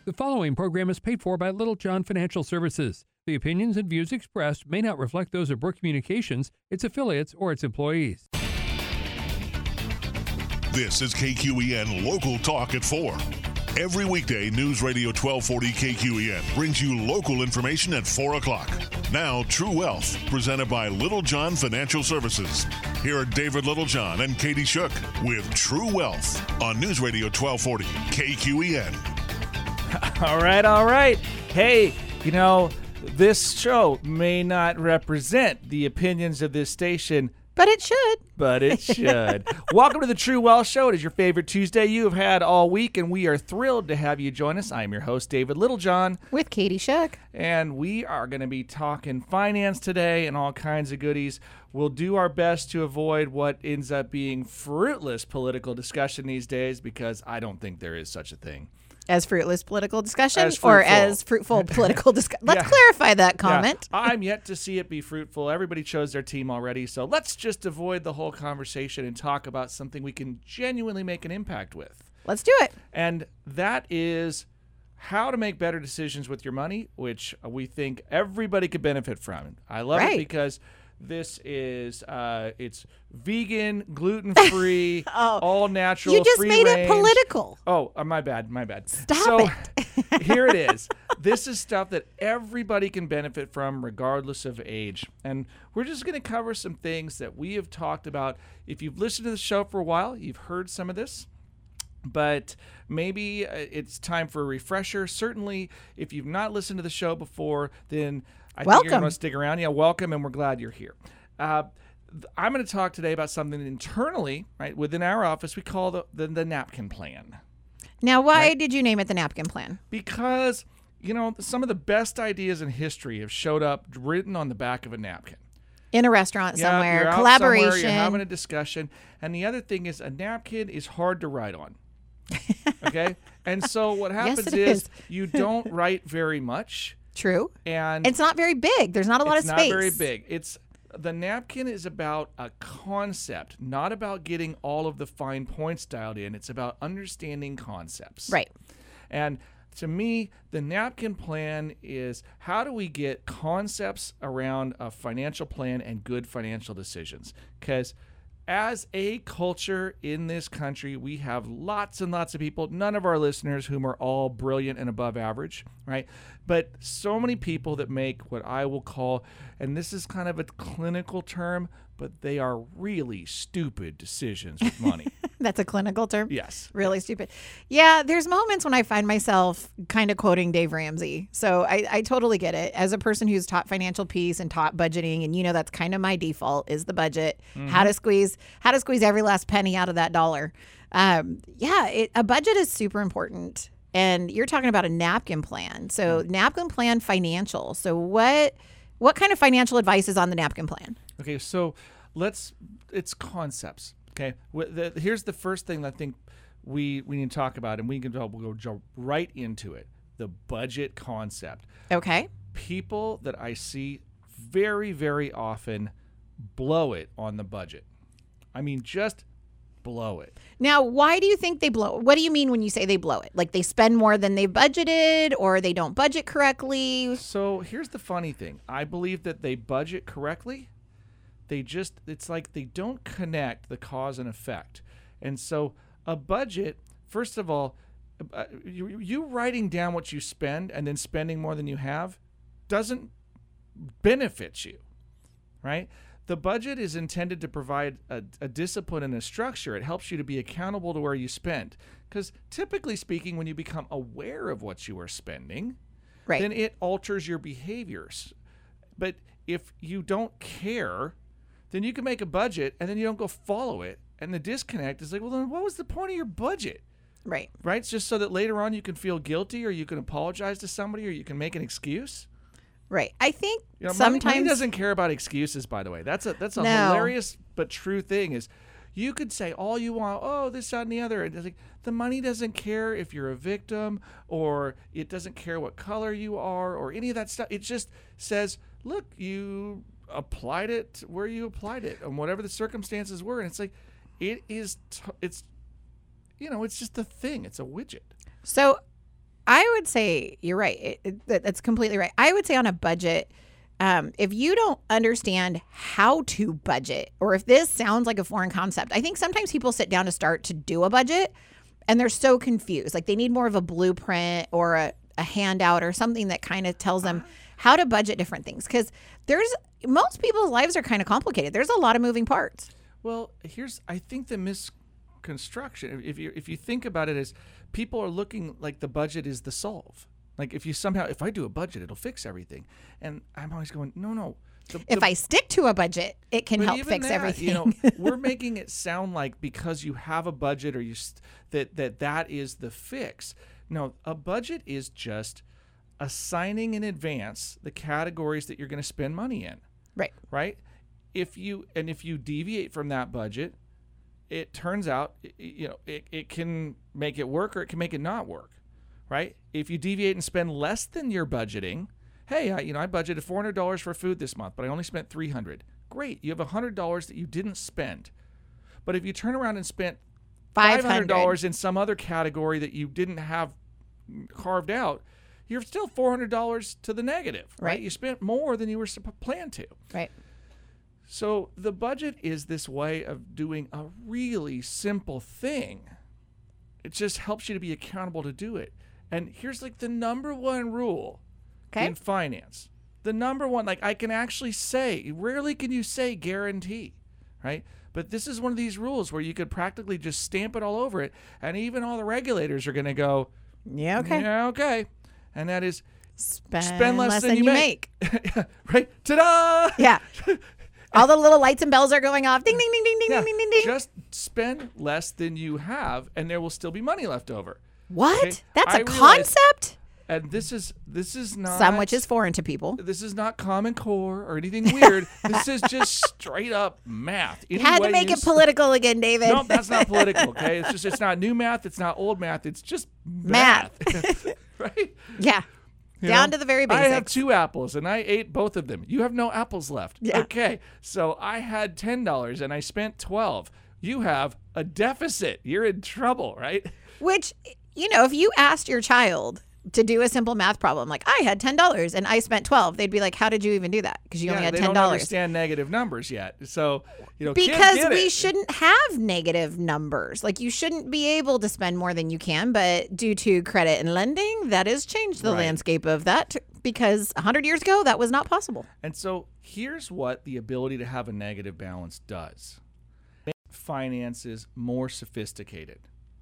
The following program is paid for by Little John Financial Services. The opinions and views expressed may not reflect those of Brook Communications, its affiliates, or its employees. This is KQEN Local Talk at 4. Every weekday, News Radio 1240 KQEN brings you local information at 4 o'clock. Now, True Wealth, presented by Little John Financial Services. Here are David Littlejohn and Katie Shook with True Wealth on News Radio 1240 KQEN. All right. Hey, this show may not represent the opinions of this station, but it should. Welcome to the True Wealth Show. It is your favorite Tuesday you have had all week, and we are thrilled to have you join us. I'm your host, David Littlejohn. With Katie Shook. And we are going to be talking finance today and all kinds of goodies. We'll do our best to avoid what ends up being fruitless political discussion these days, because I don't think there is such a thing. As fruitless political discussion or as fruitful political discussion? Let's clarify that comment. Yeah. I'm yet to see it be fruitful. Everybody chose their team already, so let's just avoid the whole conversation and talk about something we can genuinely make an impact with. Let's do it. And that is how to make better decisions with your money, which we think everybody could benefit from. I love it because this is it's vegan, gluten-free, all natural, you just free made range. It political. Oh, my bad. Stop it. Here it is. This is stuff that everybody can benefit from regardless of age. And we're just going to cover some things that we have talked about. If you've listened to the show for a while, you've heard some of this. But maybe it's time for a refresher. Certainly, if you've not listened to the show before, then I think you're going to stick around. Yeah, welcome, and we're glad you're here. I'm going to talk today about something internally, right, within our office we call the napkin plan. Now, why did you name it the napkin plan? Because, some of the best ideas in history have showed up written on the back of a napkin. In a restaurant somewhere, you're collaboration. Somewhere, you're having a discussion. And the other thing is a napkin is hard to write on. Okay? And so what happens is you don't write very much. True. And it's not very big. There's not a lot of space. It's not very big. The napkin is about a concept, not about getting all of the fine points dialed in. It's about understanding concepts. Right. And to me, the napkin plan is how do we get concepts around a financial plan and good financial decisions? Because as a culture in this country, we have lots and lots of people, none of our listeners whom are all brilliant and above average, right? But so many people that make what I will call, and this is kind of a clinical term, but they are really stupid decisions with money. That's a clinical term? Yes. Really stupid. Yeah, there's moments when I find myself kind of quoting Dave Ramsey. So I totally get it. As a person who's taught financial peace and taught budgeting, and that's kind of my default is the budget. Mm-hmm. How to squeeze every last penny out of that dollar. A budget is super important. And you're talking about a napkin plan. So napkin plan financial. So what kind of financial advice is on the napkin plan? Okay, so it's concepts. Okay, here's the first thing that I think we need to talk about, and we'll go right into it, the budget concept. Okay. People that I see very, very often blow it on the budget. I mean, just blow it. Now, why do you think they blow it? What do you mean when you say they blow it? Like they spend more than they budgeted, or they don't budget correctly? So here's the funny thing. I believe that they budget correctly. It's like they don't connect the cause and effect. And so a budget, first of all, you writing down what you spend and then spending more than you have doesn't benefit you, right? The budget is intended to provide a discipline and a structure. It helps you to be accountable to where you spend. Because typically speaking, when you become aware of what you are spending, then it alters your behaviors. But if you don't care, then you can make a budget and then you don't go follow it. And the disconnect is like, well, then what was the point of your budget? Right. Right? It's just so that later on you can feel guilty, or you can apologize to somebody, or you can make an excuse. Right. I think sometimes money doesn't care about excuses, by the way. That's a hilarious but true thing is you could say all you want, oh, this, that, and the other. And it's like, the money doesn't care if you're a victim, or it doesn't care what color you are, or any of that stuff. It just says, look, you applied it where you applied it and whatever the circumstances were. And it's like, it's just a thing. It's a widget. So I would say you're right. That's completely right. I would say on a budget, if you don't understand how to budget, or if this sounds like a foreign concept, I think sometimes people sit down to start to do a budget and they're so confused. Like they need more of a blueprint or a handout or something that kind of tells them how to budget different things. Because most people's lives are kind of complicated. There's a lot of moving parts. Well, I think the misconstruction, if you think about it, as people are looking like the budget is the solve. Like if I do a budget, it'll fix everything. And I'm always going, no. If I stick to a budget, it can help fix everything. We're making it sound like because you have a budget or that is the fix. No, a budget is just assigning in advance the categories that you're going to spend money in. Right? If you deviate from that budget, it turns out it can make it work or it can make it not work. Right? If you deviate and spend less than your budgeting, hey, I budgeted $400 for food this month, but I only spent $300. Great, you have $100 that you didn't spend. But if you turn around and spent $500 in some other category that you didn't have carved out, you're still $400 to the negative. Right? You spent more than you were planned to. Right. So the budget is this way of doing a really simple thing. It just helps you to be accountable to do it. And here's like the number one rule in finance. The number one, like I can actually say, rarely can you say guarantee, right? But this is one of these rules where you could practically just stamp it all over it. And even all the regulators are going to go, yeah, okay. Yeah, okay. And that is spend less than you make. Right? Ta-da! Yeah. All the little lights and bells are going off. Ding, ding, ding, ding, ding, ding, ding, ding. Just spend less than you have, and there will still be money left over. What? Okay? That's a concept? And this is not some which is foreign to people. This is not Common Core or anything weird. This is just straight up math. You had to make it political again, David. No, that's not political. Okay, it's not new math. It's not old math. It's just math. Right? Yeah. Down to the very basics. I have 2 apples and I ate both of them. You have no apples left. Yeah. Okay, so I had $10 and I spent $12. You have a deficit. You're in trouble, right? Which, if you asked your child to do a simple math problem, like I had $10 and I spent $12, they'd be like, how did you even do that? Because you only had $10. They don't understand negative numbers yet. So, because we shouldn't have negative numbers. Like you shouldn't be able to spend more than you can, but due to credit and lending, that has changed the landscape of that because 100 years ago, that was not possible. And so here's what the ability to have a negative balance does. Make finances more sophisticated.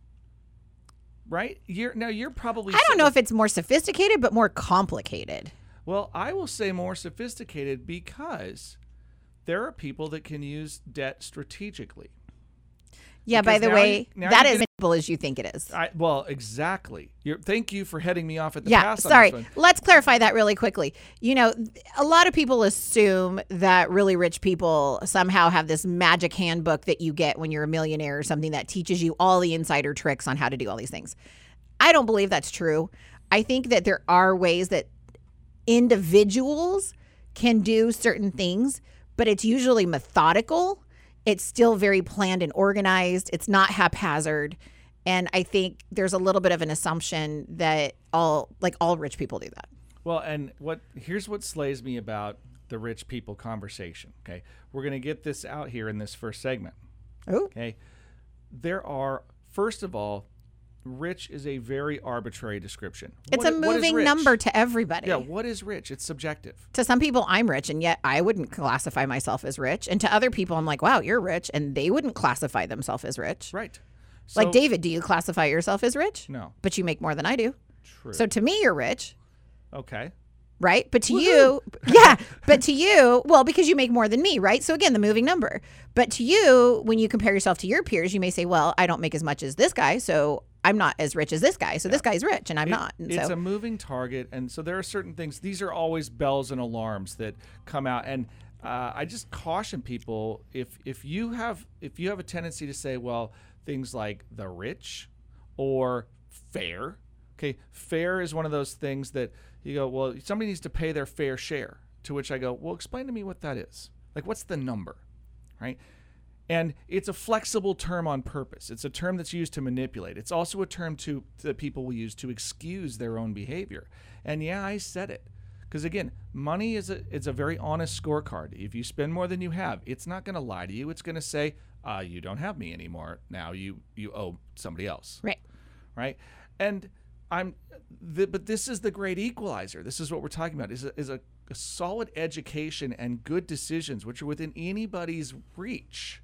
Right? You're probably... I don't know if it's more sophisticated, but more complicated. Well, I will say more sophisticated because there are people that can use debt strategically. Yeah, because by the way, that is as simple as you think it is. Well, exactly. Thank you for heading me off at the pass. Sorry. On this one. Let's clarify that really quickly. A lot of people assume that really rich people somehow have this magic handbook that you get when you're a millionaire or something that teaches you all the insider tricks on how to do all these things. I don't believe that's true. I think that there are ways that individuals can do certain things, but it's usually methodical. It's still very planned and organized. It's not haphazard. And I think there's a little bit of an assumption that all rich people do that. Well, and here's what slays me about the rich people conversation. Okay. We're going to get this out here in this first segment. Oh. Okay. There are, first of all, rich is a very arbitrary description. It's a moving number to everybody. Yeah, what is rich? It's subjective. To some people, I'm rich, and yet I wouldn't classify myself as rich. And to other people, I'm like, wow, you're rich, and they wouldn't classify themselves as rich. Right. So, like, David, do you classify yourself as rich? No. But you make more than I do. True. So to me, you're rich. Okay. Right? But to you, but to you, well, because you make more than me, right? So again, the moving number. But to you, when you compare yourself to your peers, you may say, well, I don't make as much as this guy, so I'm not as rich as this guy. So this guy's rich and I'm not. And it's a moving target. And so there are certain things, these are always bells and alarms that come out. And I just caution people, if you have a tendency to say, well, things like the rich or fair. Okay, fair is one of those things that you go, well, somebody needs to pay their fair share. To which I go, well, explain to me what that is. Like, what's the number, right? And it's a flexible term on purpose. It's a term that's used to manipulate. It's also a term that people will use to excuse their own behavior. And yeah, I said it. Because again, money is a very honest scorecard. If you spend more than you have, it's not going to lie to you. It's going to say, you don't have me anymore. Now you owe somebody else. Right? And but this is the great equalizer. This is what we're talking about, is a solid education and good decisions, which are within anybody's reach,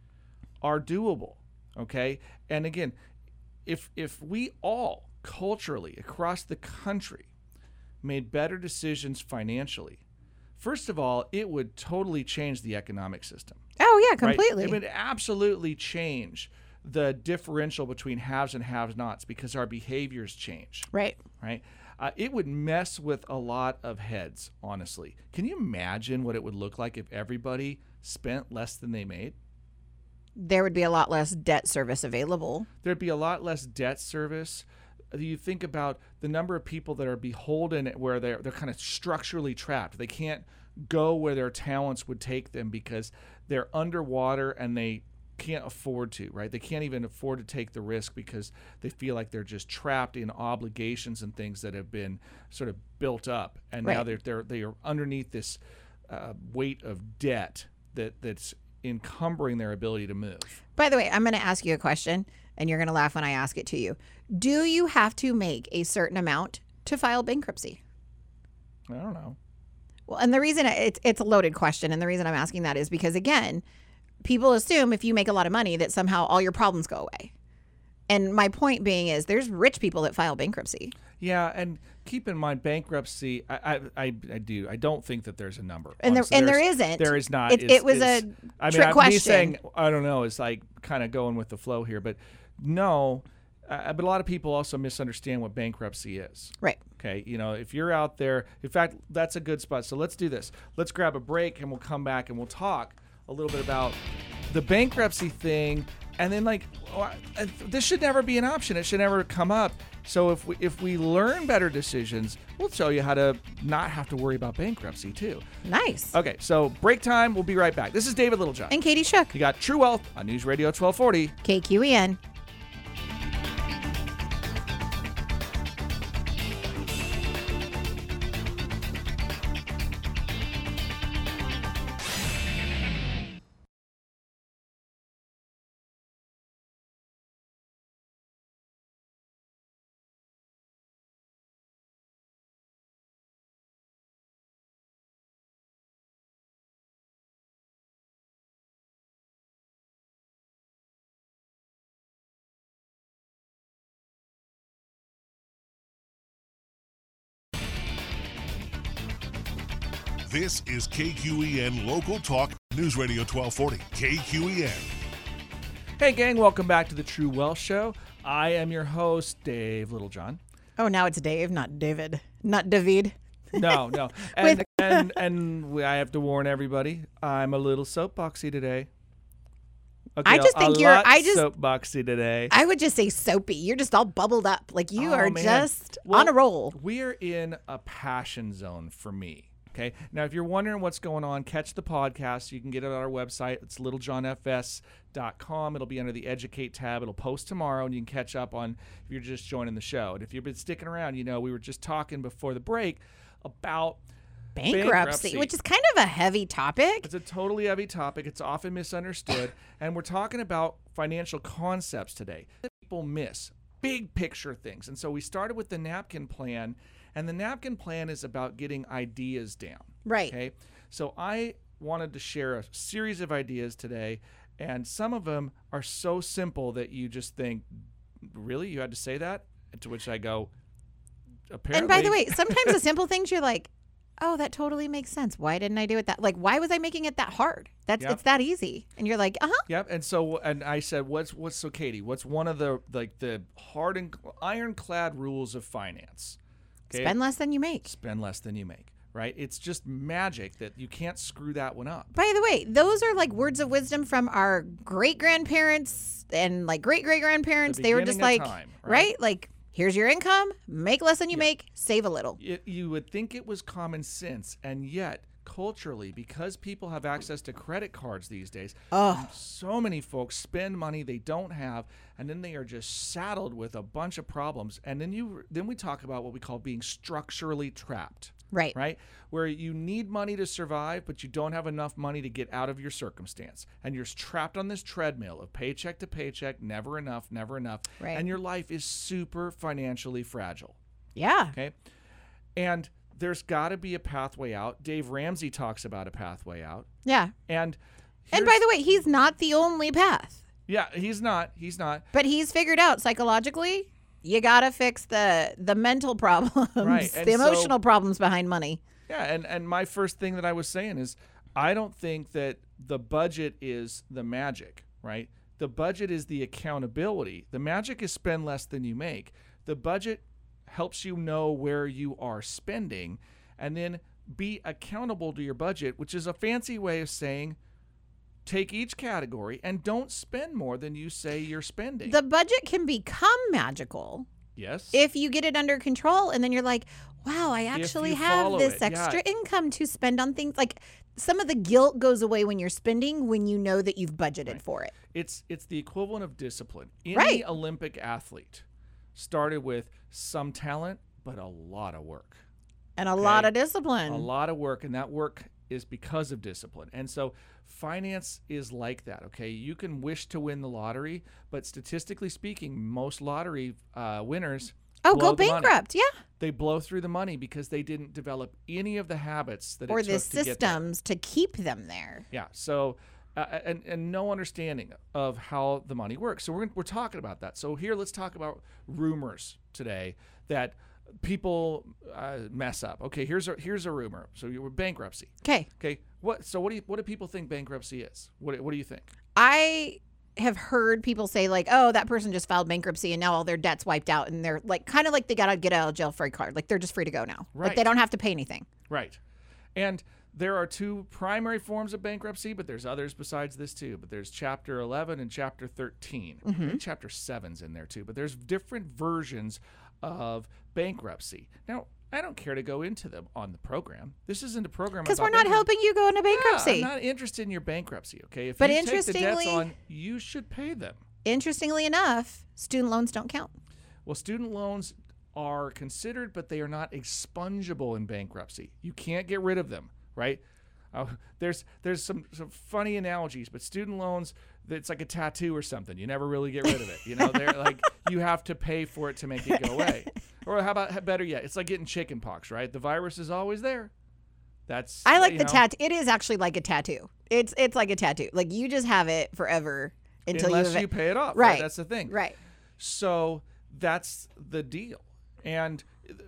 are doable. Okay? And again, if we all culturally across the country made better decisions financially, first of all, it would totally change the economic system. Oh, yeah, completely. Right? It would absolutely change the differential between haves and have-nots because our behaviors change. Right. It would mess with a lot of heads, honestly. Can you imagine what it would look like if everybody spent less than they made? There would be a lot less debt service available. There'd be a lot less debt service. You think about the number of people that are beholden, where they're kind of structurally trapped. They can't go where their talents would take them because they're underwater and they can't afford to, right? They can't even afford to take the risk because they feel like they're just trapped in obligations and things that have been sort of built up, and now they are underneath this weight of debt that's encumbering their ability to move. By the way, I'm going to ask you a question, and you're going to laugh when I ask it to you. Do you have to make a certain amount to file bankruptcy? I don't know. Well, and the reason it's a loaded question, and the reason I'm asking that is because, again, people assume if you make a lot of money that somehow all your problems go away. And my point being is there's rich people that file bankruptcy. Yeah, and keep in mind, bankruptcy, I don't think that there's a number. And there isn't. There is not. It was a trick question. Me saying, I don't know, is like kind of going with the flow here. But no, but a lot of people also misunderstand what bankruptcy is. Right. Okay, if you're out there, in fact, that's a good spot. So let's do this. Let's grab a break, and we'll come back, and we'll talk a little bit about the bankruptcy thing, and then this should never be an option. It should never come up. So if we learn better decisions, we'll show you how to not have to worry about bankruptcy too. Nice. Okay, so break time. We'll be right back. This is David Littlejohn. And Katie Shook. You got True Wealth on News Radio 1240. KQEN. This is KQEN Local Talk, News Radio 1240, KQEN. Hey, gang, welcome back to the True Wealth Show. I am your host, Dave Littlejohn. Oh, now it's Dave, not David. Not David. No. And I have to warn everybody, I'm a little soapboxy today. Okay, I just think soapboxy today. I would just say soapy. You're just all bubbled up. Like you are man. just on a roll. We're in a passion zone for me. Okay. Now, if you're wondering what's going on, catch the podcast. You can get it on our website. It's littlejohnfs.com. It'll be under the Educate tab. It'll post tomorrow, and you can catch up on if you're just joining the show. And if you've been sticking around, we were just talking before the break about bankruptcy, which is kind of a heavy topic. It's a totally heavy topic. It's often misunderstood. And we're talking about financial concepts today that people miss, big picture things. And so we started with the napkin plan. And the napkin plan is about getting ideas down. Right. Okay. So I wanted to share a series of ideas today, and some of them are so simple that you just think, really? You had to say that? To which I go, apparently. And by the way, sometimes the simple things you're like, oh, that totally makes sense. Why didn't I do it that? Like, why was I making it that hard? It's that easy. And you're like, uh-huh. Yep. And I said, so Katie, what's one of the hard and ironclad rules of finance? Okay. Spend less than you make. Spend less than you make, right? It's just magic that you can't screw that one up. By the way, those are like words of wisdom from our great-grandparents and like great-great-grandparents. They were just like, time, right? Like, here's your income, make less than you make, save a little. You would think it was common sense, and yet culturally, because people have access to credit cards these days, Oh. so many folks spend money they don't have, and then they are just saddled with a bunch of problems. And then we talk about what we call being structurally trapped. Right? Where you need money to survive, but you don't have enough money to get out of your circumstance. And you're trapped on this treadmill of paycheck to paycheck, never enough. Right. And your life is super financially fragile. Yeah. Okay? And there's got to be a pathway out. Dave Ramsey talks about a pathway out. Yeah. And by the way, he's not the only path. Yeah, he's not. But he's figured out psychologically, you got to fix the mental problems, Right. the emotional problems behind money. Yeah, and my first thing that I was saying is I don't think that the budget is the magic, right? The budget is the accountability. The magic is spend less than you make. The budget helps you know where you are spending and then be accountable to your budget, which is a fancy way of saying take each category and don't spend more than you say you're spending. The budget can become magical. Yes. If you get it under control and then you're like, wow, I actually have follow this it, extra yeah. income to spend on things. Like some of the guilt goes away when you're spending when you know that you've budgeted for it. It's the equivalent of discipline. Any Right. Olympic athlete started with some talent, but a lot of work. And a lot of discipline. A lot of work, and that work is because of discipline. And so finance is like that, okay? You can wish to win the lottery, but statistically speaking, most lottery winners go blow the money. bankrupt. Yeah. They blow through the money because they didn't develop any of the habits that Or it the took to get there. systems to keep them there. Yeah. So, and no understanding of how the money works. So we're talking about that. So here, let's talk about rumors today that people mess up. Okay. Here's a rumor. So you were bankruptcy. Okay. Okay. What do people think bankruptcy is? What do you think? I have heard people say like, oh, that person just filed bankruptcy and now all their debt's wiped out and they're like kind of like they got a get out of jail free card. Like they're just free to go now. Right. Like they don't have to pay anything. Right. And there are two primary forms of bankruptcy, but there's others besides this too. But there's Chapter 11 and Chapter 13. And Chapter 7's in there too. But there's different versions of bankruptcy. Now, I don't care to go into them on the program. This isn't a program Because about we're not bankruptcy. helping you go into bankruptcy. Yeah, I'm not interested in your bankruptcy, okay? If But you take the debts interestingly- on, you should pay them. Interestingly enough, student loans don't count. Well, student loans are considered, but they are not expungible in bankruptcy. You can't get rid of them, right? There's some funny analogies, but student loans, it's like a tattoo or something. You never really get rid of it. You know, they're like you have to pay for it to make it go away. Or how about better yet? It's like getting chicken pox, right? The virus is always there. That's I like the tattoo. It is actually like a tattoo. It's like a tattoo. Like you just have it forever until unless you pay it off. Right. That's the thing. Right. So that's the deal. And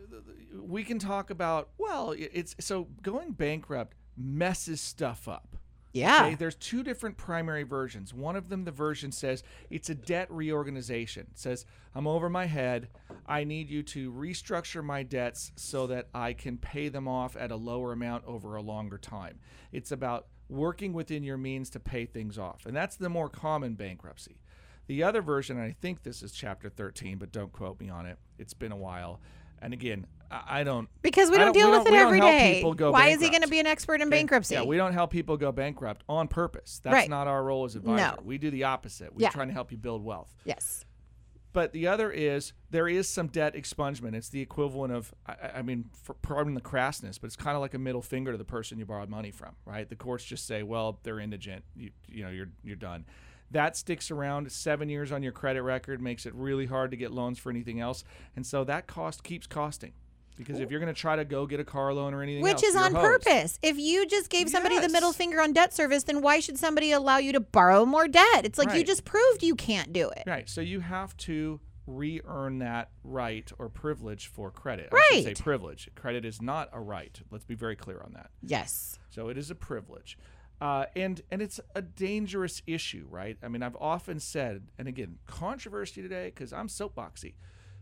we can talk about, well, it's so going bankrupt messes stuff up. Yeah. Okay? There's two different primary versions. One of them, the version says it's a debt reorganization. It says, I'm over my head. I need you to restructure my debts so that I can pay them off at a lower amount over a longer time. It's about working within your means to pay things off. And that's the more common bankruptcy. The other version, and I think this is Chapter 13, but don't quote me on it. It's been a while. And again, I don't... Because we don't deal with it every day. Why is he going to be an expert in bankruptcy? Yeah, we don't help people go bankrupt on purpose. That's Right. not our role as advisor. No. We do the opposite. We're Yeah. trying to help you build wealth. Yes. But the other is there is some debt expungement. It's the equivalent of, I mean, pardon the crassness, but it's kind of like a middle finger to the person you borrowed money from, right? The courts just say, well, they're indigent. You're done. That sticks around 7 years on your credit record, makes it really hard to get loans for anything else. And so that cost keeps costing. Because if you're going to try to go get a car loan or anything else, Which is you're on hosed. purpose. If you just gave somebody the Yes. middle finger on debt service, then why should somebody allow you to borrow more debt? It's like you Right. just proved you can't do it. Right. So you have to re-earn that right or privilege for credit. I Right. should say privilege. Credit is not a right. Let's be very clear on that. Yes. So it is a privilege. And it's a dangerous issue, right? I mean, I've often said, and again, controversy today because I'm soapboxy.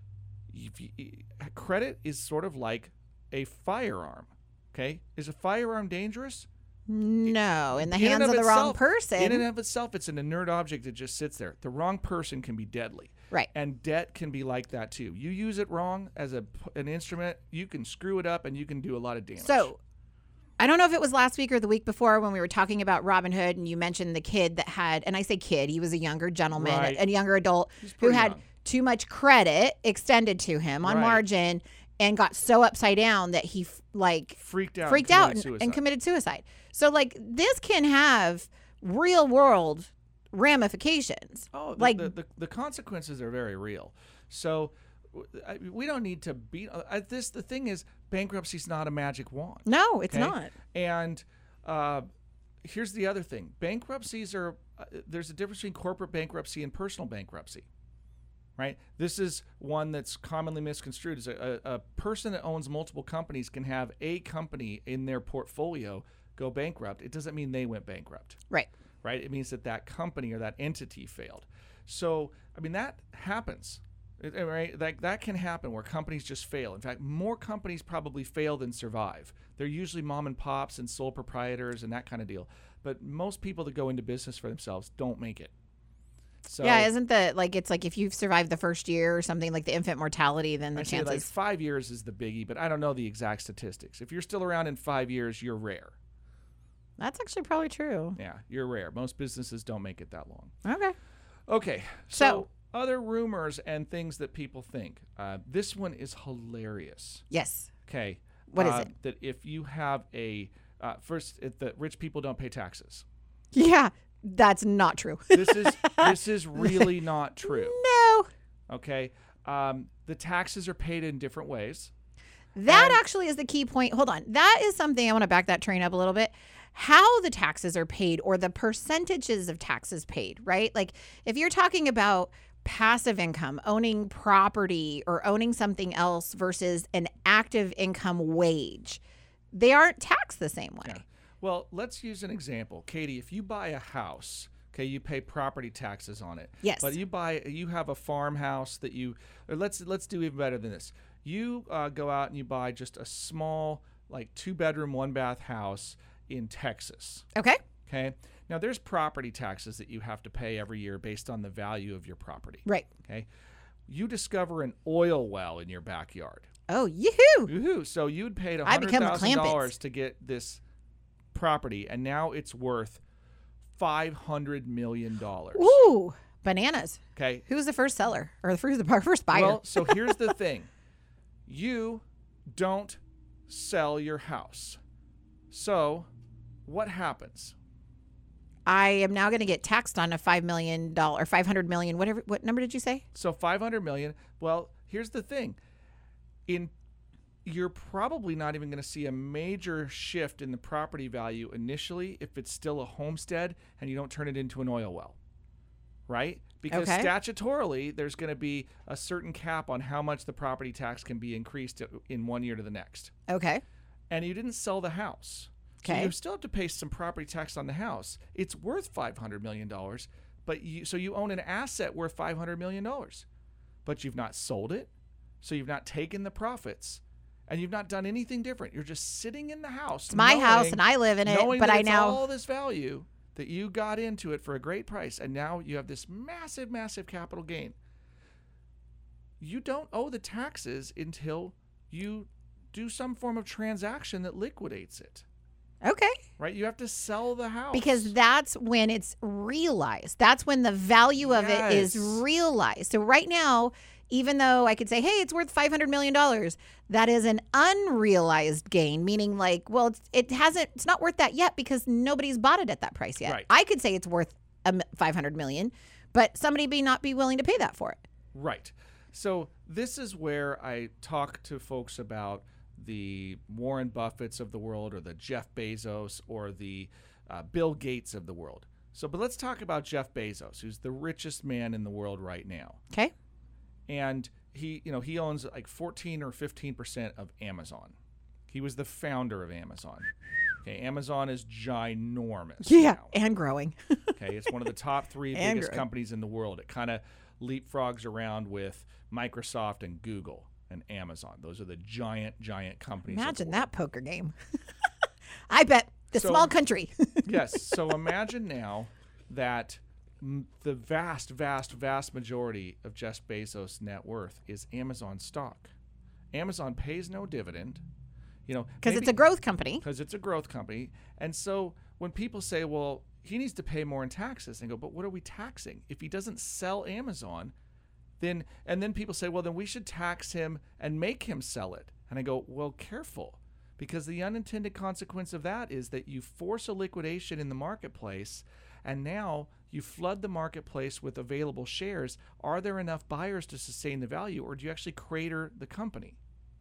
Credit is sort of like a firearm, okay? Is a firearm dangerous? No, in the In and hands of the wrong itself- person. In and of itself, it's an inert object that just sits there. The wrong person can be deadly. Right. And debt can be like that too. You use it wrong as an instrument, you can screw it up and you can do a lot of damage. So, I don't know if it was last week or the week before when we were talking about Robinhood and you mentioned the kid that had, and I say kid, he was a younger gentleman, Right. a younger adult He's who pretty had young. too much credit extended to him on Right. margin and got so upside down that he Freaked out. freaked and out committed and suicide. committed suicide. So like this can have real world ramifications. Oh, like the consequences are very real. So we don't need to beat this. The thing is, bankruptcy's not a magic wand. no, it's okay? not. And here's the other thing: bankruptcies are. There's a difference between corporate bankruptcy and personal bankruptcy. Right. This is one that's commonly misconstrued. Is a person that owns multiple companies can have a company in their portfolio go bankrupt. It doesn't mean they went bankrupt. Right. Right? It means that that company or that entity failed. So, I mean, that happens, right? That can happen where companies just fail. In fact, more companies probably fail than survive. They're usually mom and pops and sole proprietors and that kind of deal. But most people that go into business for themselves don't make it. So, Yeah, isn't the it's like if you've survived the first year or something like the infant mortality, then the I say like chances. 5 years is the biggie, but I don't know the exact statistics. If you're still around in 5 years, you're rare. That's actually probably true. Yeah, you're rare. Most businesses don't make it that long. Okay. Okay, So- so other rumors and things that people think. This one is hilarious. Yes. Okay. What is it? That if you have that rich people don't pay taxes. Yeah, that's not true. This is really not true. No. Okay. The taxes are paid in different ways. That actually is the key point. Hold on. That is something I want to back that train up a little bit. How the taxes are paid or the percentages of taxes paid, right? Like if you're talking about passive income, owning property or owning something else versus an active income wage, they aren't taxed the same way. Yeah. Well, let's use an example. Katie, if you buy a house, okay, you pay property taxes on it. Yes. But you have a farmhouse that let's do even better than this. You go out and you buy just a small, like 2-bedroom, 1-bath house in Texas. Okay. Okay. Now there's property taxes that you have to pay every year based on the value of your property. Right. Okay. You discover an oil well in your backyard. Oh, yoo-hoo. Woohoo! So you'd paid I become a $100,000 Clampets. to get this property, and now it's worth $500 million. Ooh, bananas. Okay. Who's the first seller or who's the first buyer? Well, so here's the thing: you don't sell your house. So what happens? I am now going to get taxed on a $5 million, $500 million, whatever. What number did you say? So $500 million. Well, here's the thing: you're probably not even going to see a major shift in the property value initially if it's still a homestead and you don't turn it into an oil well, right? Because Okay. statutorily, there's going to be a certain cap on how much the property tax can be increased in 1 year to the next. Okay. And you didn't sell the house. Okay. So you still have to pay some property tax on the house. It's worth $500 million, but you own an asset worth $500 million, but you've not sold it, so you've not taken the profits, and you've not done anything different. You're just sitting in the house. It's my house and I live in it, knowing but that I it's now all this value that you got into it for a great price, and now you have this massive, massive capital gain. You don't owe the taxes until you do some form of transaction that liquidates it. Okay. Right? You have to sell the house. Because that's when it's realized. That's when the value of it is Yes. realized. So right now, even though I could say, hey, it's worth $500 million, that is an unrealized gain, meaning like, well, it's not worth that yet because nobody's bought it at that price yet. Right. I could say it's worth $500 million, but somebody may not be willing to pay that for it. Right. So this is where I talk to folks about the Warren Buffetts of the world, or the Jeff Bezos, or the Bill Gates of the world. But let's talk about Jeff Bezos, who's the richest man in the world right now. Okay. And he owns like 14 or 15% of Amazon. He was the founder of Amazon. Okay, Amazon is ginormous. Yeah. now. And growing. Okay, it's one of the top 3 And biggest growing. companies in the world. It kind of leapfrogs around with Microsoft and Google and Amazon. Those are the giant companies. of the Imagine world. that poker game. I bet the So- small country. Yes. So imagine now that the vast majority of Jeff Bezos' net worth is Amazon stock. Amazon pays no dividend. Because it's a growth company. Because it's a growth company. And so when people say, well, he needs to pay more in taxes, and go, but what are we taxing? If he doesn't sell Amazon, then people say, well, then we should tax him and make him sell it. And I go, well, careful, because the unintended consequence of that is that you force a liquidation in the marketplace, and now you flood the marketplace with available shares. Are there enough buyers to sustain the value, or do you actually crater the company?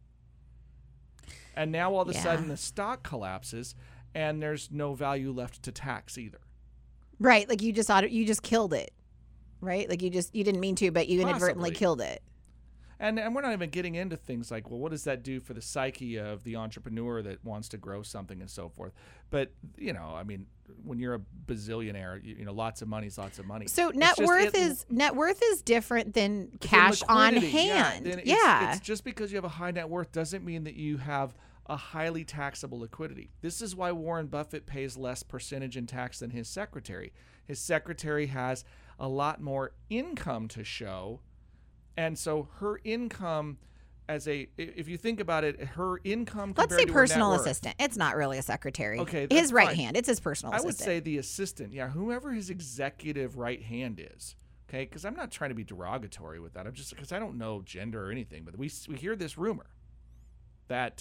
And now all of a sudden the stock collapses and there's no value left to tax either. Right, like you just killed it. Right? Like you didn't mean to, but you inadvertently killed it. And we're not even getting into things like, well, what does that do for the psyche of the entrepreneur that wants to grow something and so forth? But, I mean, when you're a bazillionaire, lots of money is lots of money. So net worth is different than cash on hand. It's just because you have a high net worth doesn't mean that you have a highly taxable liquidity. This is why Warren Buffett pays less percentage in tax than his secretary. His secretary has a lot more income to show. And so her income if you think about it, her income compared Let's say to personal her net worth, assistant. It's not really a secretary. Okay, his right fine. hand. It's his personal assistant. I would say the assistant. Yeah, whoever his executive right hand is. Okay, because I'm not trying to be derogatory with that. I'm just because I don't know gender or anything. But we hear this rumor that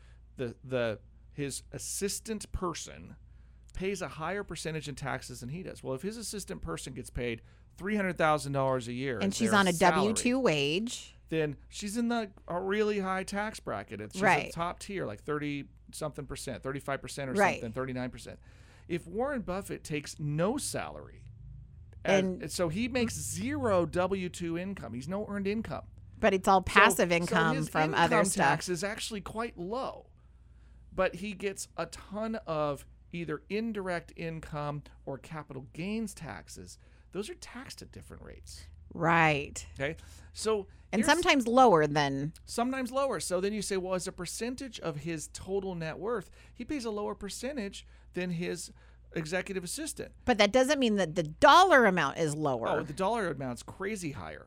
his assistant person pays a higher percentage in taxes than he does. Well, if his assistant person gets paid $300,000 a year and she's on a W-2 wage, then she's in a really high tax bracket. She's at the top tier, like 30-something percent, 35% or something, 39%. If Warren Buffett takes no salary, and so he makes zero W-2 income, he's no earned income. But it's all passive income his from income other stuff. Tax is actually quite low, but he gets a ton of either indirect income or capital gains taxes. Those are taxed at different rates. Right. Okay. So and sometimes lower than. Sometimes lower. So then you say, well, as a percentage of his total net worth, he pays a lower percentage than his executive assistant. But that doesn't mean that the dollar amount is lower. Oh, the dollar amount's crazy higher.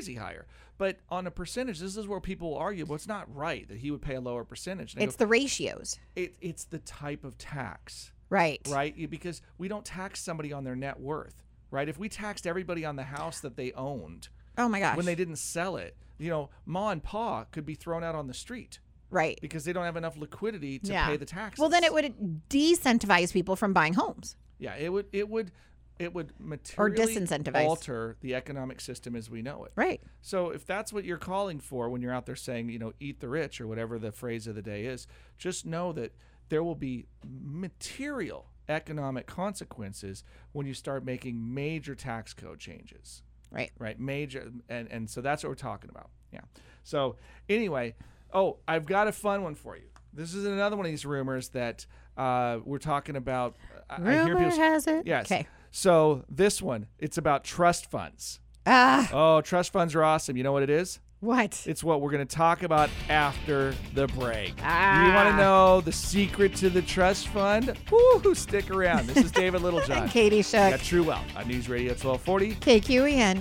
But on a percentage, this is where people will argue, well, it's not right that he would pay a lower percentage. It's the ratios. It's the type of tax. Right. Right? Because we don't tax somebody on their net worth. Right? If we taxed everybody on the house that they owned, oh my gosh, when they didn't sell it, Ma and Pa could be thrown out on the street. Right. Because they don't have enough liquidity to pay the taxes. Well, then it would disincentivize people from buying homes. Yeah, it would materially or disincentivize. Alter the economic system as we know it. Right. So if that's what you're calling for when you're out there saying, eat the rich or whatever the phrase of the day is, just know that there will be material economic consequences when you start making major tax code changes. Right. Major. And so that's what we're talking about. Yeah. So anyway, I've got a fun one for you. This is another one of these rumors that we're talking about. Rumor has it. Yes. Okay. So this one, it's about trust funds. Trust funds are awesome. You know what it is? What? It's what we're going to talk about after the break. You want to know the secret to the trust fund? Woo, stick around. This is David Littlejohn. And Katie Shook. Got True Wealth on News Radio 1240. KQEN.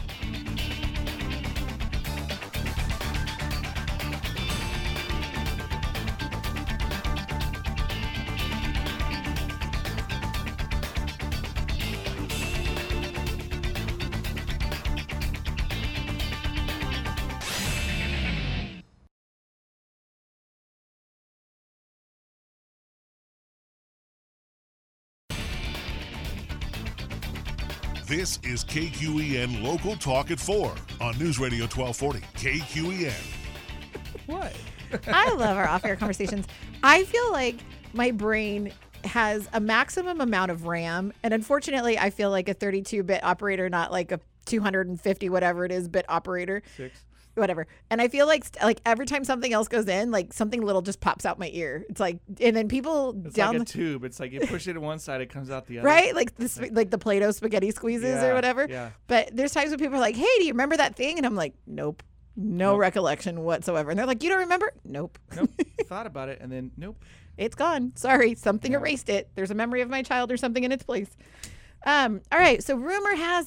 This is KQEN Local Talk at 4 on News Radio 1240. KQEN. What? I love our off-air conversations. I feel like my brain has a maximum amount of RAM, and unfortunately, I feel like a 32-bit operator, not like a 250 whatever it is bit operator. 6. Whatever. And I feel like every time something else goes in, like something little just pops out my ear. It's like, and then people it's down like a tube. It's like you push it to one side, it comes out the other. Right? Like the Play-Doh spaghetti squeezes or whatever. Yeah. But there's times when people are like, hey, do you remember that thing? And I'm like, nope. No recollection whatsoever. And they're like, you don't remember? Nope. Thought about it and then nope. It's gone. Sorry. Something erased it. There's a memory of my child or something in its place. All right. So rumor has it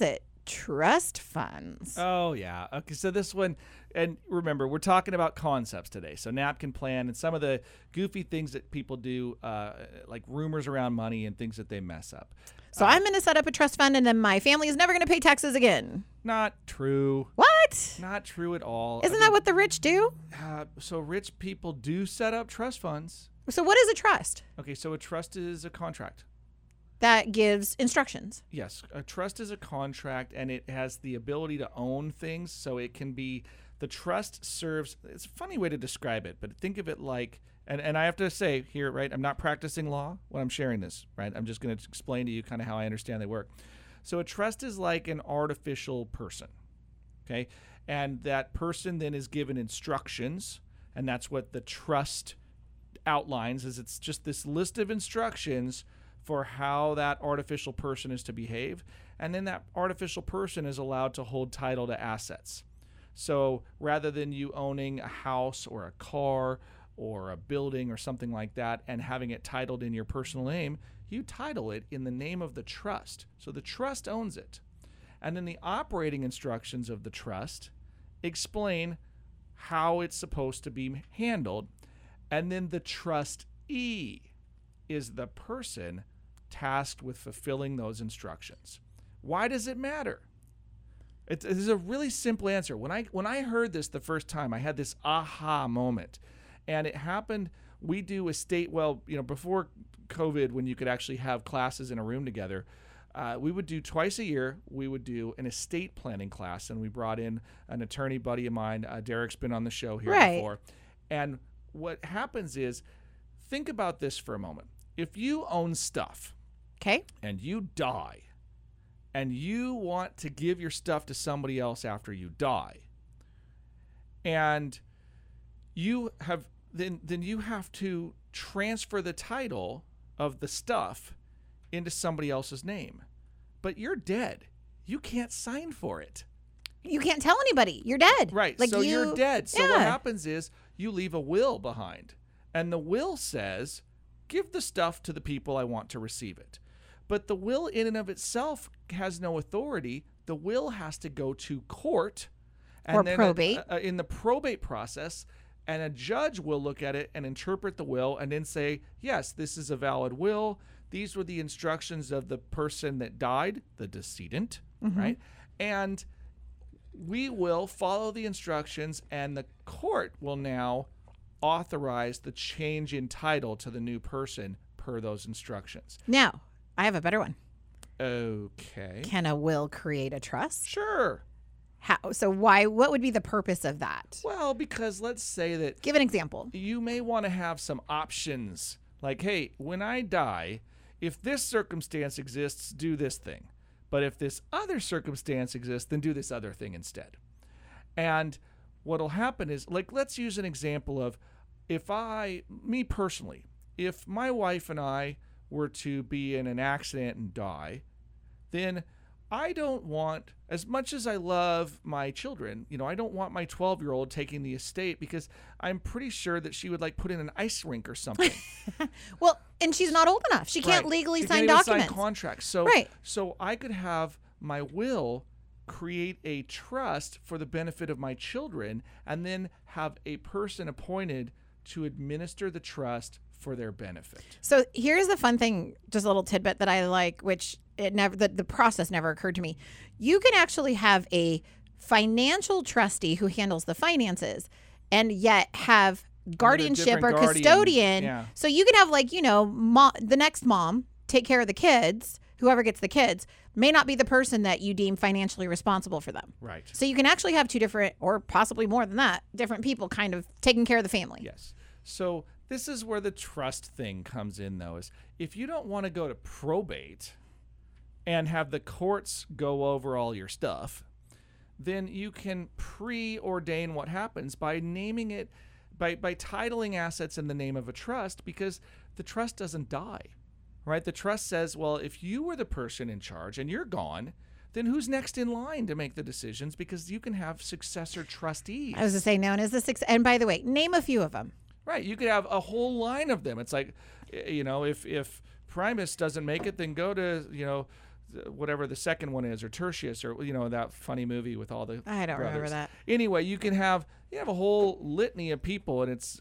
trust funds. Oh, yeah. Okay, so this one, and remember, we're talking about concepts today. So napkin plan and some of the goofy things that people do, like rumors around money and things that they mess up. So I'm going to set up a trust fund, and then my family is never going to pay taxes again. Not true. What? Not true at all. Isn't that what the rich do? So rich people do set up trust funds. So what is a trust? Okay, so a trust is a contract. That gives instructions. Yes, a trust is a contract, and it has the ability to own things. So it can be, the trust serves, it's a funny way to describe it, but think of it like, and I have to say here, right, I'm not practicing law when I'm sharing this, right? I'm just going to explain to you kind of how I understand they work. So a trust is like an artificial person, okay? And that person then is given instructions, and that's what the trust outlines, is it's just this list of instructions for how that artificial person is to behave. And then that artificial person is allowed to hold title to assets. So rather than you owning a house or a car or a building or something like that and having it titled in your personal name, you title it in the name of the trust. So the trust owns it. And then the operating instructions of the trust explain how it's supposed to be handled. And then the trustee is the person tasked with fulfilling those instructions. Why does it matter? It is a really simple answer. When I heard this the first time, I had this aha moment. And it happened, we do estate, well, before COVID, when you could actually have classes in a room together, we would do twice a year, we would do an estate planning class. And we brought in an attorney buddy of mine, Derek's been on the show here before. And what happens is, think about this for a moment. If you own stuff, okay, and you die, and you want to give your stuff to somebody else after you die, and you have then you have to transfer the title of the stuff into somebody else's name. But you're dead. You can't sign for it. You can't tell anybody. You're dead. Right. So you're dead. So what happens is you leave a will behind. And the will says, give the stuff to the people I want to receive it. But the will in and of itself has no authority. The will has to go to court. And or probate. In the probate process, and a judge will look at it and interpret the will and then say, yes, this is a valid will. These were the instructions of the person that died, the decedent, right? And we will follow the instructions, and the court will now authorize the change in title to the new person per those instructions. Now, I have a better one. Okay. Can a will create a trust? Sure. How? So what would be the purpose of that? Well, because let's say that... Give an example. You may want to have some options. Like, hey, when I die, if this circumstance exists, do this thing. But if this other circumstance exists, then do this other thing instead. And what'll happen is, like, let's use an example of me personally, if my wife and I were to be in an accident and die, then I don't want, as much as I love my children, I don't want my 12-year-old taking the estate, because I'm pretty sure that she would put in an ice rink or something. Well, and she's not old enough. She can't legally sign documents. Sign contracts. So I could have my will create a trust for the benefit of my children, and then have a person appointed to administer the trust for their benefit. So here's the fun thing, just a little tidbit that I like, which the process never occurred to me. You can actually have a financial trustee who handles the finances, and yet have guardianship or custodian. Yeah. So you could have the next mom take care of the kids. Whoever gets the kids may not be the person that you deem financially responsible for them. Right. So you can actually have two different, or possibly more than that, different people kind of taking care of the family. Yes. So this is where the trust thing comes in, though, is if you don't want to go to probate and have the courts go over all your stuff, then you can preordain what happens by naming it, by titling assets in the name of a trust, because the trust doesn't die, right? The trust says, well, if you were the person in charge and you're gone, then who's next in line to make the decisions? Because you can have successor trustees. I was going to say, known as the and by the way, name a few of them. Right. You could have a whole line of them. It's like, if Primus doesn't make it, then go to, whatever the second one is, or Tertius, or that funny movie with all the I don't remember brothers. that. Anyway, you have a whole litany of people, and it's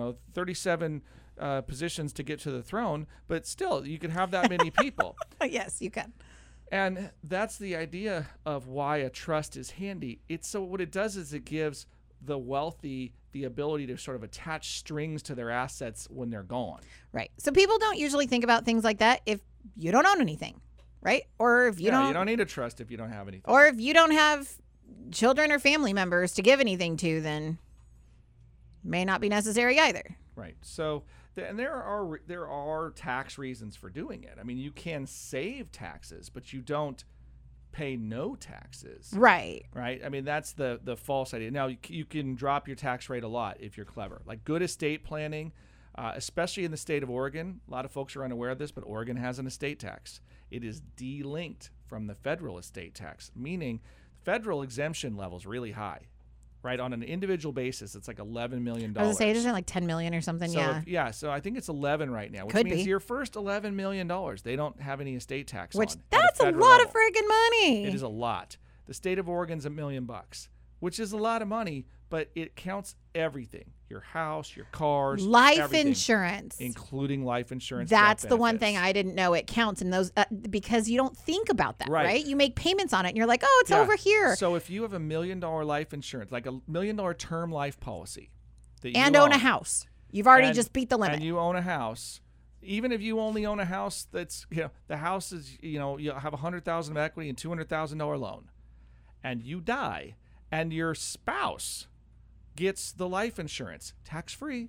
37 positions to get to the throne, but still you could have that many people. Yes, you can. And that's the idea of why a trust is handy. What it does is it gives the wealthy the ability to sort of attach strings to their assets when they're gone. Right. So people don't usually think about things like that if you don't own anything, right? Or if you don't need a trust if you don't have anything. Or if you don't have children or family members to give anything to, then may not be necessary either. Right. So, and there are tax reasons for doing it. I mean, you can save taxes, but you don't pay no taxes. Right. Right. I mean, that's the false idea. Now, you can drop your tax rate a lot if you're clever. Like good estate planning, especially in the state of Oregon. A lot of folks are unaware of this, but Oregon has an estate tax. It is delinked from the federal estate tax, meaning federal exemption level is really high. Right, on an individual basis, it's like $11 million. I was gonna say, isn't it like $10 million or something? So so I think it's 11 right now, which Could means be. your first $11 million, they don't have any estate tax Which on. that's a lot of friggin' money. It is a lot. The state of Oregon's $1 million, which is a lot of money, but it counts everything: your house, your cars, life everything, insurance, including life insurance. That's the one benefits. thing I didn't know it counts in those because you don't think about that, Right. right? You make payments on it, and you're like, oh, it's over here, So if you have $1 million life insurance, like $1 million term life policy, that you and own a house, you've already just beat the limit. And you own a house. Even if you only own a house that's, the house is, you have $100,000 of equity and $200,000 loan, and you die, and your spouse gets the life insurance tax-free,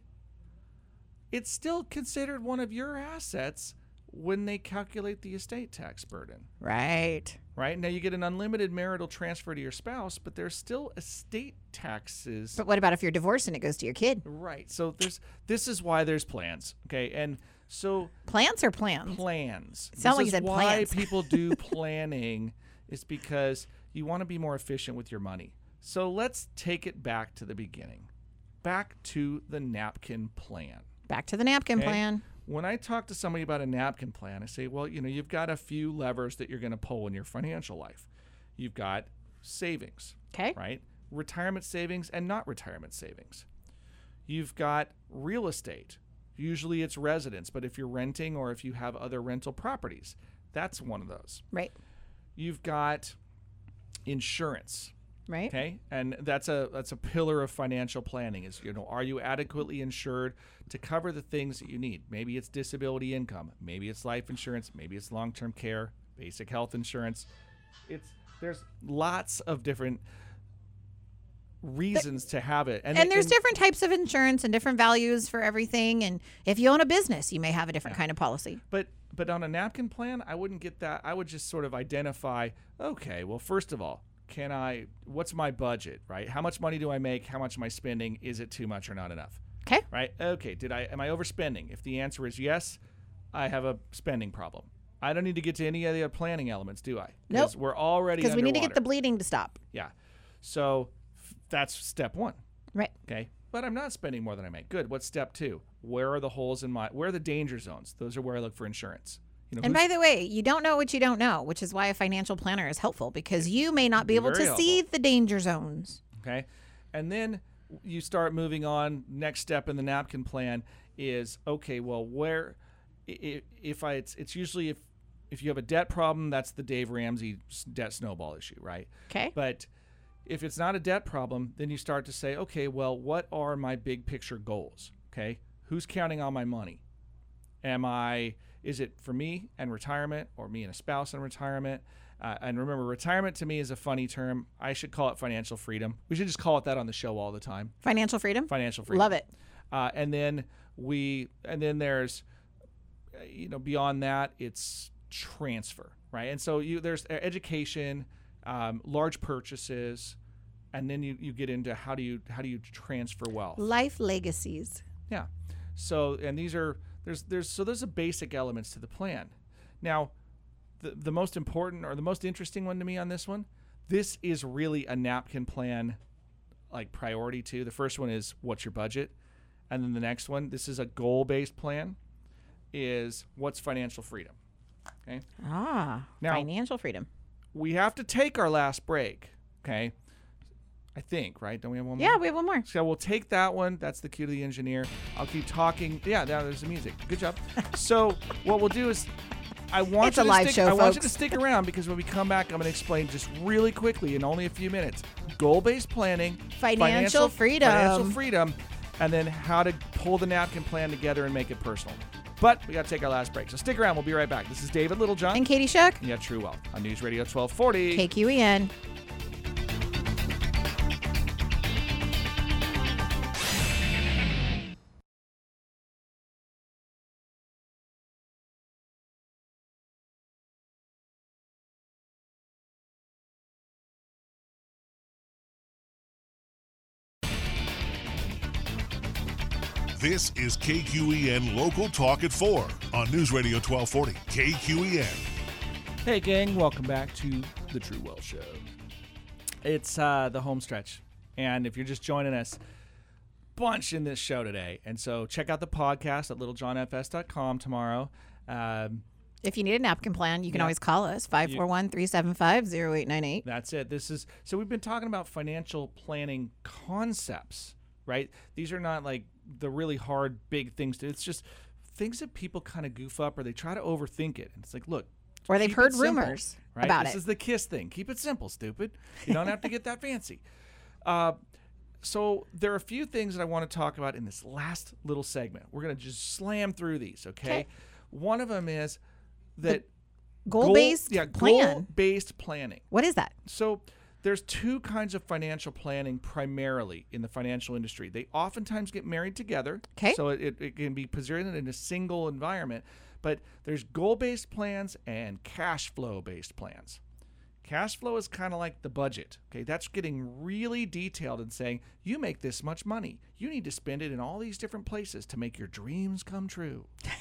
it's still considered one of your assets when they calculate the estate tax burden. Right. Right? Now you get an unlimited marital transfer to your spouse, but there's still estate taxes. But what about if you're divorced and it goes to your kid? Right. So this is why there's plans. Okay. And so Plants or plans? plans. Sound like you This said is why plans. people do planning is because you want to be more efficient with your money. So let's take it back to the beginning. Back to the napkin plan. Back to the napkin Okay? plan. When I talk to somebody about a napkin plan, I say, well, you've got a few levers that you're going to pull in your financial life. You've got savings, Okay. right? Retirement savings and not retirement savings. You've got real estate. Usually it's residence, but if you're renting or if you have other rental properties, that's one of those. Right. You've got insurance. Right. Okay, and that's a pillar of financial planning. Is are you adequately insured to cover the things that you need? Maybe it's disability income, maybe it's life insurance, maybe it's long-term care, basic health insurance. There's lots of different reasons to have it, And there's different types of insurance and different values for everything. And if you own a business, you may have a different kind of policy. But on a napkin plan, I wouldn't get that. I would just sort of identify. Okay, well, first of all, what's my budget, right? How much money do I make? How much am I spending? Is it too much or not enough? Okay. Right? Okay, am I overspending? If the answer is yes, I have a spending problem. I don't need to get to any of the other planning elements, do I? Nope. We're already Because we need to get underwater. the bleeding to stop. Yeah. So that's step one. Right. Okay. But I'm not spending more than I make. Good. What's step two? Where are the holes where are the danger zones? Those are where I look for insurance. And by the way, you don't know what you don't know, which is why a financial planner is helpful, because you may not be able to very see helpful. the danger zones. Okay. And then you start moving on. Next step in the napkin plan is, okay, well, it's usually if you have a debt problem, that's the Dave Ramsey debt snowball issue, right? Okay. But if it's not a debt problem, then you start to say, okay, well, what are my big picture goals? Okay. Who's counting on my money? Is it for me and retirement, or me and a spouse and retirement? And remember, retirement to me is a funny term. I should call it financial freedom. We should just call it that on the show all the time. Financial freedom? Financial freedom. Love it. And then there's, beyond that, it's transfer, right? And so there's education, large purchases, and then you get into how do you transfer wealth? Life legacies. Yeah. So, and there's a basic elements to the plan. Now, the most important or the most interesting one to me on this one, this is really a napkin plan, like priority two. The first one is what's your budget, and then the next one, this is a goal-based plan, is what's financial freedom. Okay. Now, financial freedom. We have to take our last break. Okay. I think, right? Don't we have one more? Yeah, we have one more. So we'll take that one. That's the cue to the engineer. I'll keep talking. Yeah, now there's the music. Good job. So what we'll do is I want you to stick around because when we come back, I'm going to explain just really quickly in only a few minutes goal-based planning, financial freedom, and then how to pull the napkin plan together and make it personal. But we got to take our last break. So stick around. We'll be right back. This is David Littlejohn. And Katie Shook. Yeah, True Wealth on News Radio 1240. KQEN. This is KQEN Local Talk at 4 on News Radio 1240. KQEN. Hey, gang. Welcome back to the True Wealth Show. It's the home stretch. And if you're just joining us, bunch in this show today. And so check out the podcast at littlejohnfs.com tomorrow. If you need a napkin plan, you can always call us, 541-375-0898. That's it. So we've been talking about financial planning concepts, right? These are not like the really hard, big things. It's just things that people kind of goof up or they try to overthink it. And it's like, look. Or they've heard rumors about it. This is the KISS thing. Keep it simple, stupid. You don't have to get that fancy. So there are a few things that I want to talk about in this last little segment. We're going to just slam through these, okay? One of them is that goal-based plan. Goal-based planning. What is that? So there's two kinds of financial planning primarily in the financial industry. They oftentimes get married together. Okay. So it can be presented in a single environment. But there's goal-based plans and cash flow-based plans. Cash flow is kind of like the budget. Okay, that's getting really detailed and saying, you make this much money. You need to spend it in all these different places to make your dreams come true.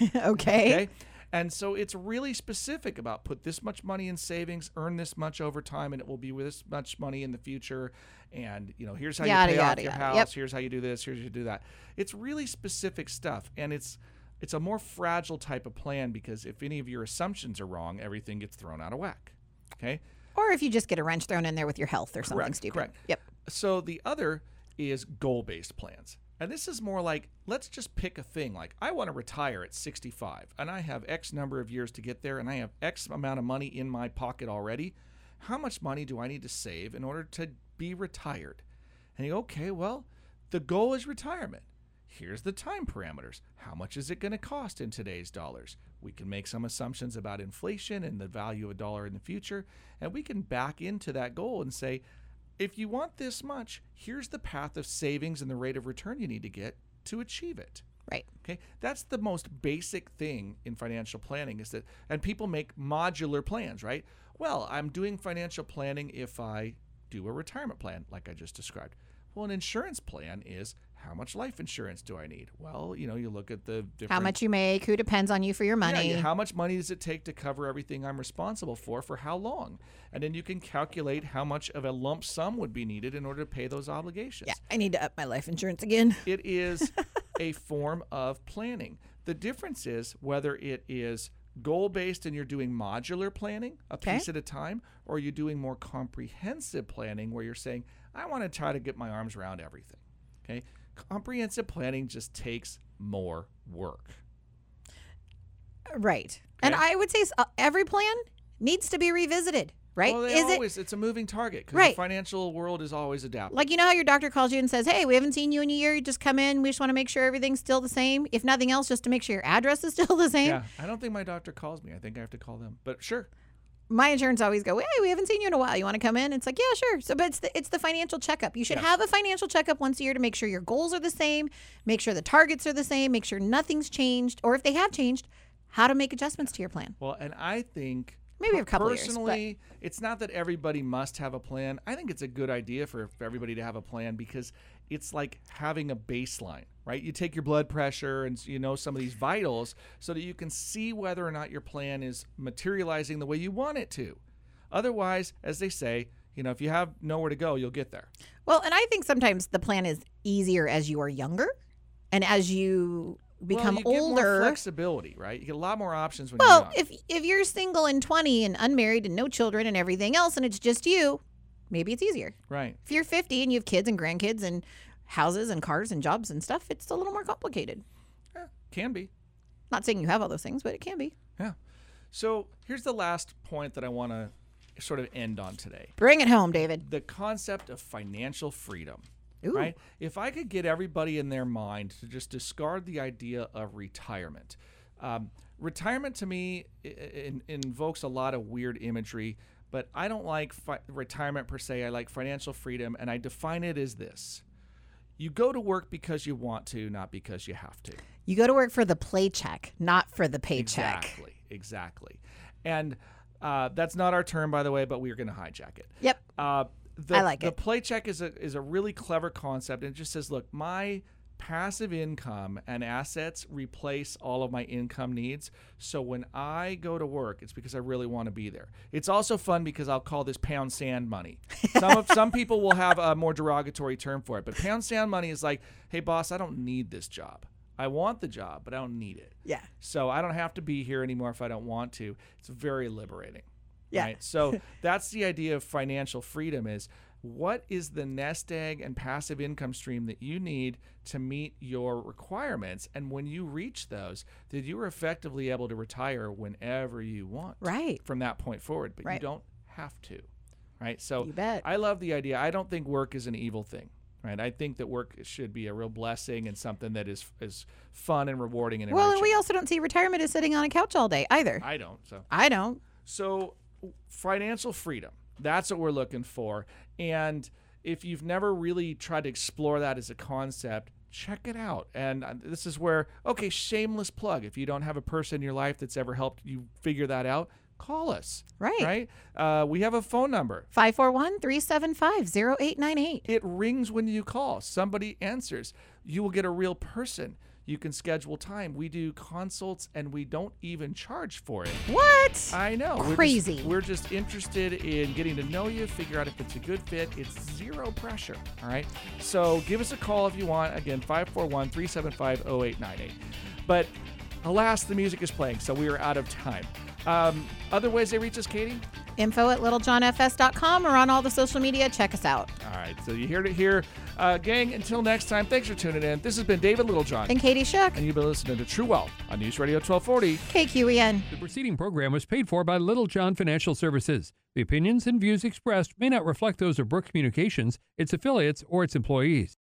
Okay. And so it's really specific about put this much money in savings, earn this much over time, and it will be with this much money in the future. And, here's how you pay off your house. Yep. Here's how you do this. Here's how you do that. It's really specific stuff. And it's a more fragile type of plan because if any of your assumptions are wrong, everything gets thrown out of whack. Okay. Or if you just get a wrench thrown in there with your health or something stupid. Correct. Yep. So the other is goal-based plans. And this is more like, let's just pick a thing. Like, I want to retire at 65, and I have X number of years to get there, and I have X amount of money in my pocket already. How much money do I need to save in order to be retired? And you go, okay, well, the goal is retirement. Here's the time parameters. How much is it going to cost in today's dollars? We can make some assumptions about inflation and the value of a dollar in the future, and we can back into that goal and say, if you want this much, here's the path of savings and the rate of return you need to get to achieve it. Right. Okay. That's the most basic thing in financial planning is that, and people make modular plans, right? Well, I'm doing financial planning if I do a retirement plan, like I just described. Well, an insurance plan is how much life insurance do I need? Well, you look at the different... How much you make, who depends on you for your money. Yeah, how much money does it take to cover everything I'm responsible for how long? And then you can calculate how much of a lump sum would be needed in order to pay those obligations. Yeah, I need to up my life insurance again. It is a form of planning. The difference is whether it is goal-based and you're doing modular planning, a piece at a time, or you're doing more comprehensive planning where you're saying, I want to try to get my arms around everything. Okay? Comprehensive planning just takes more work. Right. Okay. And I would say every plan needs to be revisited, right? Well, it's a moving target because the financial world is always adapting. Like, how your doctor calls you and says, hey, we haven't seen you in a year. You just come in. We just want to make sure everything's still the same. If nothing else, just to make sure your address is still the same. Yeah. I don't think my doctor calls me. I think I have to call them. But sure. My insurance always go, hey, we haven't seen you in a while. You want to come in? It's like, yeah, sure. So, but it's the financial checkup. You should have a financial checkup once a year to make sure your goals are the same, make sure the targets are the same, make sure nothing's changed, or if they have changed, how to make adjustments to your plan. Well, and I think maybe a couple personally, years, it's not that everybody must have a plan. I think it's a good idea for everybody to have a plan because it's like having a baseline, right? You take your blood pressure and some of these vitals so that you can see whether or not your plan is materializing the way you want it to. Otherwise, as they say, if you have nowhere to go, you'll get there. Well, and I think sometimes the plan is easier as you are younger and as you become you get more older. flexibility, right? You get a lot more options when you're Well, young. if you're single and 20 and unmarried and no children and everything else, and it's just you, maybe it's easier. Right. If you're 50 and you have kids and grandkids and houses and cars and jobs and stuff, it's a little more complicated. Yeah, can be. Not saying you have all those things, but it can be. Yeah. So here's the last point that I want to sort of end on today. Bring it home, David. The concept of financial freedom. Ooh. Right? If I could get everybody in their mind to just discard the idea of retirement. Retirement to me invokes a lot of weird imagery, but I don't like retirement per se. I like financial freedom, and I define it as this. You go to work because you want to, not because you have to. You go to work for the paycheck, not for the paycheck. Exactly. And that's not our term, by the way, but we're going to hijack it. Yep. I like it. The paycheck is a really clever concept, and it just says, look, my passive income and assets replace all of my income needs. So when I go to work, it's because I really want to be there. It's also fun because I'll call this pound sand money. Some people will have a more derogatory term for it, but pound sand money is like, hey, boss, I don't need this job. I want the job, but I don't need it. Yeah. So I don't have to be here anymore if I don't want to. It's very liberating. Yeah. Right? So that's the idea of financial freedom is what is the nest egg and passive income stream that you need to meet your requirements? And when you reach those, that you are effectively able to retire whenever you want. Right. From that point forward, but Right. you don't have to. Right? So You bet. I love the idea. I don't think work is an evil thing. Right? I think that work should be a real blessing and something that is fun and rewarding and Well, and enriching. we also don't see retirement as sitting on a couch all day either. I don't. I don't. So financial freedom, that's what we're looking for. And if you've never really tried to explore that as a concept, check it out. And this is where, okay, shameless plug. If you don't have a person in your life that's ever helped you figure that out, call us. Right. Right? We have a phone number. 541-375-0898. It rings when you call. Somebody answers. You will get a real person. You can schedule time. We do consults, and we don't even charge for it. What? I know. Crazy. We're just interested in getting to know you, figure out if it's a good fit. It's zero pressure, all right? So give us a call if you want. Again, 541-375-0898. But alas, the music is playing, so we are out of time. Other ways they reach us, Katie? info@littlejohnfs.com or on all the social media. Check us out. All right, so you heard it here. Gang, until next time, thanks for tuning in. This has been David Littlejohn. And Katie Shook. And you've been listening to True Wealth on News Radio 1240. KQEN. The preceding program was paid for by Little John Financial Services. The opinions and views expressed may not reflect those of Brook Communications, its affiliates, or its employees.